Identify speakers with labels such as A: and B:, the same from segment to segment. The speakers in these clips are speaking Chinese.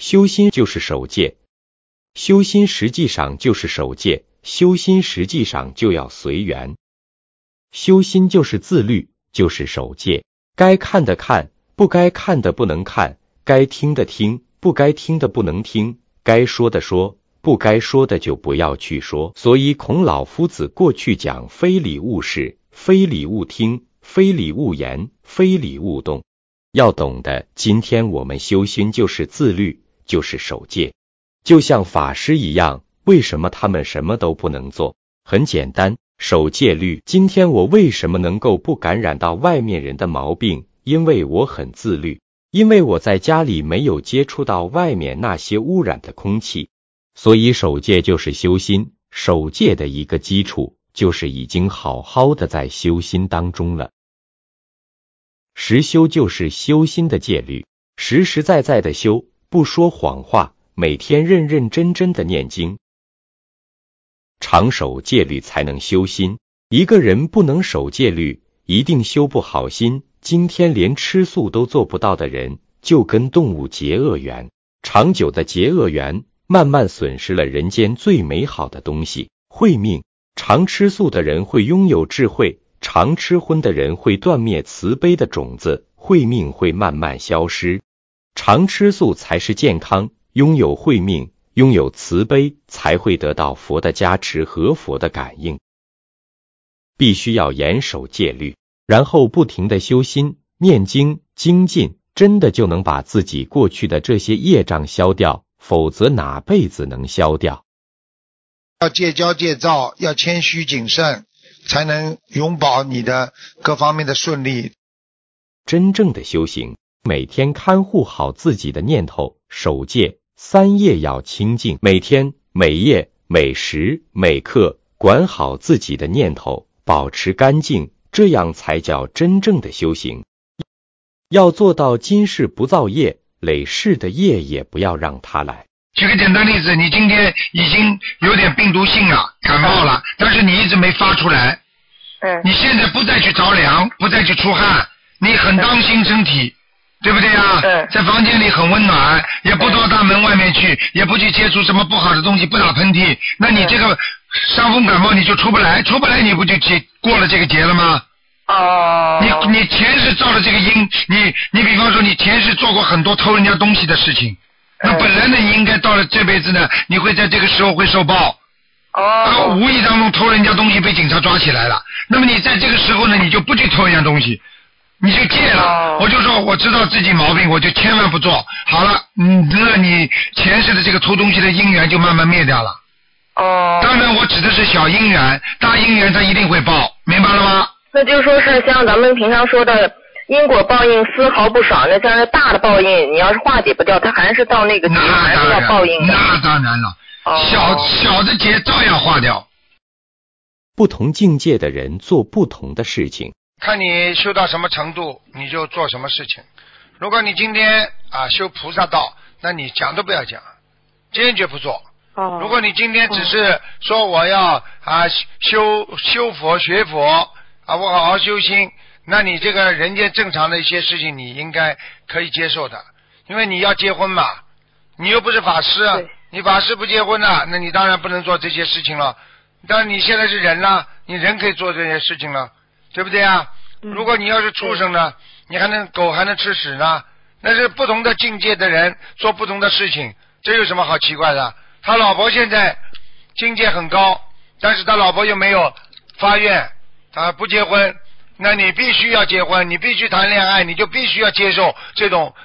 A: 修心就是守戒，修心实际上就是守戒，修心实际上就要随缘。修心就是自律，就是守戒，该看的看，不该看的不能看，该听的听，不该听的不能听，该说的说，不该说的就不要去说。所以孔老夫子过去讲非礼勿视，非礼勿听，非礼勿言，非礼勿动。要懂得，今天我们修心就是自律，就是守戒。就像法师一样，为什么他们什么都不能做？很简单，守戒律。今天我为什么能够不感染到外面人的毛病？因为我很自律，因为我在家里没有接触到外面那些污染的空气。所以守戒就是修心，守戒的一个基础就是已经好好的在修心当中了。实修就是修心的戒律，实实在在的修，不说谎话，每天认认真真的念经。常守戒律才能修心，一个人不能守戒律，一定修不好心。今天连吃素都做不到的人，就跟动物结恶缘，长久的结恶缘，慢慢损失了人间最美好的东西——慧命。常吃素的人会拥有智慧，常吃荤的人会断灭慈悲的种子，慧命会慢慢消失。常吃素才是健康，拥有慧命，拥有慈悲，才会得到佛的加持和佛的感应。必须要严守戒律，然后不停的修心、念经、精进，真的就能把自己过去的这些业障消掉，否则哪辈子能消掉？
B: 要戒骄戒躁，要谦虚谨慎，才能永保你的各方面的顺利。
A: 真正的修行，每天看护好自己的念头，守戒，3业要清净，每天、每夜、每时、每刻管好自己的念头，保持干净，这样才叫真正的修行。要做到今世不造业，累世的业也不要让它来。
B: 举个简单例子，你今天已经有点病毒性了，感冒了，但是你一直没发出来。你现在不再去着凉，不再去出汗，你很当心身体，对不对啊？在房间里很温暖，也不到大门外面去，也不去接触什么不好的东西，不打喷嚏，那你这个伤风感冒你就出不来，你不就过了这个节了吗？你前世造了这个因，你比方说你前世做过很多偷人家东西的事情，那本来呢你应该到了这辈子呢，你会在这个时候会受报。无意当中偷人家东西被警察抓起来了，那么你在这个时候呢，你就不去偷人家东西，你就戒了。我就说我知道自己毛病，我就千万不做。好了，那你前世的这个偷东西的因缘就慢慢灭掉了。当然我指的是小因缘，大因缘它一定会报，明白了吗？
C: 那就说是像咱们平常说的因果报应丝毫不爽，那像是大的报应，你要是化解不掉，它还是到那个结还是要报应的。
B: 那当然了。小的结照样化掉。
A: 不同境界的人做不同的事情，
B: 看你修到什么程度，你就做什么事情。如果你今天修菩萨道，那你讲都不要讲，坚决不做。如果你今天只是说我要修佛学佛我好好修心，那你这个人间正常的一些事情你应该可以接受的，因为你要结婚嘛，你又不是法师你法师不结婚了，那你当然不能做这些事情了。当然你现在是人了，你人可以做这些事情了，对不对啊？如果你要是畜生呢，你狗还能吃屎呢，那是不同的境界的人做不同的事情，这有什么好奇怪的？他老婆现在境界很高，但是他老婆又没有发愿，他不结婚，那你必须要结婚，你必须谈恋爱，你就必须要接受这种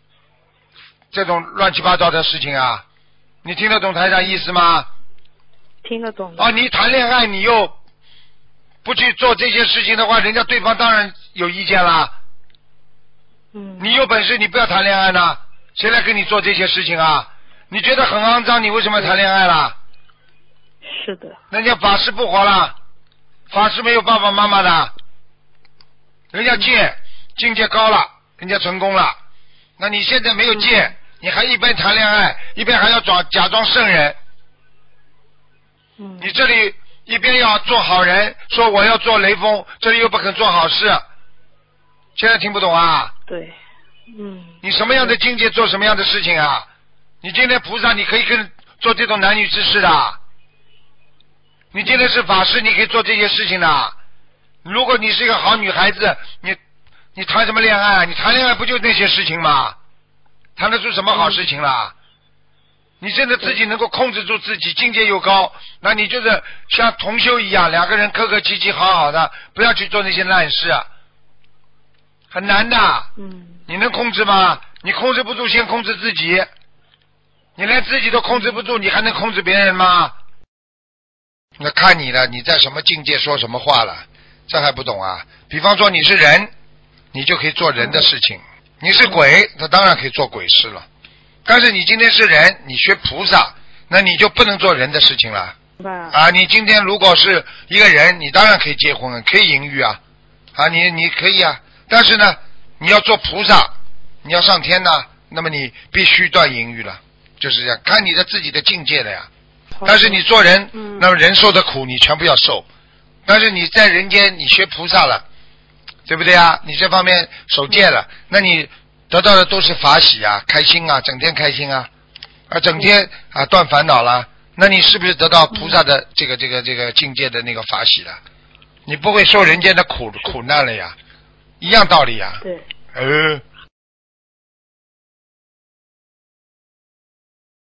B: 乱七八糟的事情啊！你听得懂台长意思吗？
C: 听得懂。
B: 你谈恋爱你又不去做这些事情的话，人家对方当然有意见啦。你有本事你不要谈恋爱呢，谁来跟你做这些事情啊？你觉得很肮脏，你为什么要谈恋爱啦？
C: 是的。
B: 人家法师不活了，法师没有爸爸妈妈的，人家境界高了，人家成功了，那你现在没有戒，你还一边谈恋爱一边还要假装圣人，你这里一边要做好人，说我要做雷锋，这里又不肯做好事，现在听不懂啊？
C: 对，
B: 你什么样的境界做什么样的事情啊？ 你今天菩萨，你可以跟做这种男女之事的。你今天是法师，你可以做这些事情的。如果你是一个好女孩子，你谈什么恋爱？你谈恋爱不就那些事情吗？谈得出什么好事情啦？你现在自己能够控制住自己，境界又高，那你就是像同修一样，两个人客客气气好好的，不要去做那些烂事，很难的。你能控制吗？你控制不住，先控制自己。你连自己都控制不住，你还能控制别人吗？那看你了，你在什么境界说什么话了，这还不懂啊？比方说你是人，你就可以做人的事情；你是鬼，那当然可以做鬼事了。但是你今天是人，你学菩萨，那你就不能做人的事情了。啊，你今天如果是一个人，你当然可以结婚，可以淫欲啊，啊，你可以啊。但是呢，你要做菩萨，你要上天呢，那么你必须断淫欲了，就是这样，看你的自己的境界的呀。但是你做人，那么人受的苦你全部要受。但是你在人间，你学菩萨了，对不对啊？你这方面守戒了，那你得到的都是法喜啊，开心啊，整天开心啊，整天啊断烦恼了，那你是不是得到菩萨的这个境界的那个法喜了？你不会受人间的苦难了呀，一样道理呀。
C: 对。